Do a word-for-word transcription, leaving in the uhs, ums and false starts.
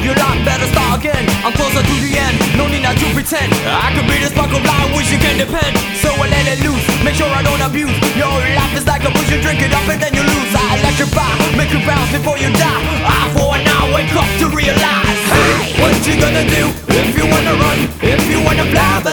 your life, better start again. I'm closer to the end, no need not to pretend. I could be the spark of light which you can depend. So I let it loose, make sure I don't abuse. Your life is like a bush, you drink it up and then you lose. I electrify, make you bounce before you die. I for now wake up to realize, hey, what you gonna do if you wanna run?